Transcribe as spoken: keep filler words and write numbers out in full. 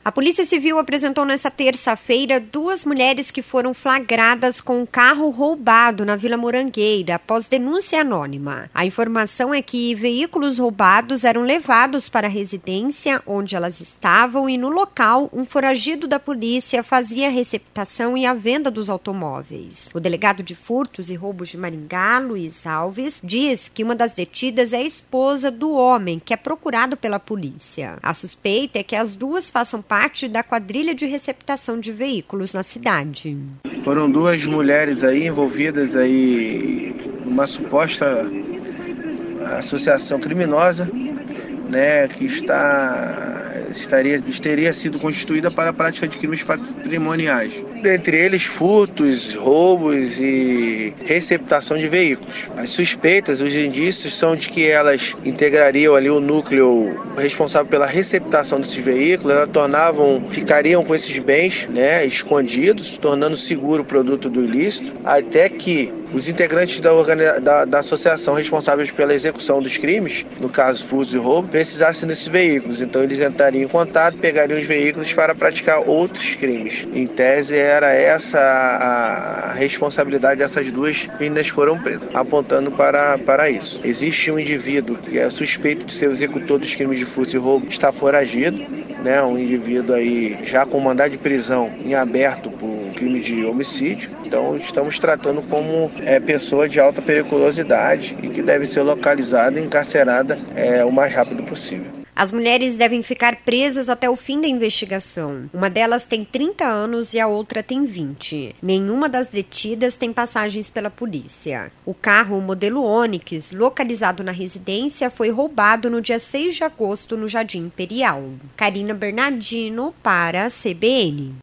A Polícia Civil apresentou nesta terça-feira duas mulheres que foram flagradas com um carro roubado na Vila Morangueira, após denúncia anônima. A informação é que veículos roubados eram levados para a residência onde elas estavam e no local um foragido da polícia fazia a receptação e a venda dos automóveis. O delegado de furtos e roubos de Maringá, Luiz Alves, diz que uma das detidas é a esposa do homem, que é procurado pela polícia. A suspeita é que as duas façam parte parte da quadrilha de receptação de veículos na cidade. Foram duas mulheres aí envolvidas aí numa suposta associação criminosa, né, que está estaria teria sido constituída para a prática de crimes patrimoniais, dentre eles furtos, roubos e receptação de veículos. As suspeitas, os indícios são de que elas integrariam ali o núcleo responsável pela receptação desses veículos, elas tornavam, ficariam com esses bens, né, escondidos, tornando seguro o produto do ilícito, até que os integrantes da, organi- da, da associação responsáveis pela execução dos crimes, no caso furtos e roubo, precisassem desses veículos. Então eles entrariam em contato, pegariam os veículos para praticar outros crimes. Em tese era essa a responsabilidade dessas duas meninas que foram presas, apontando para, para isso. Existe um indivíduo que é suspeito de ser o executor dos crimes de furto e roubo, está foragido, né? Um indivíduo aí já com mandado de prisão em aberto por crime de homicídio. Então estamos tratando como é, pessoa de alta periculosidade e que deve ser localizada e encarcerada é, o mais rápido possível. As mulheres devem ficar presas até o fim da investigação. Uma delas tem trinta anos e a outra tem vinte. Nenhuma das detidas tem passagens pela polícia. O carro, modelo Onix, localizado na residência, foi roubado no dia seis de agosto no Jardim Imperial. Karina Bernardino para a C B N.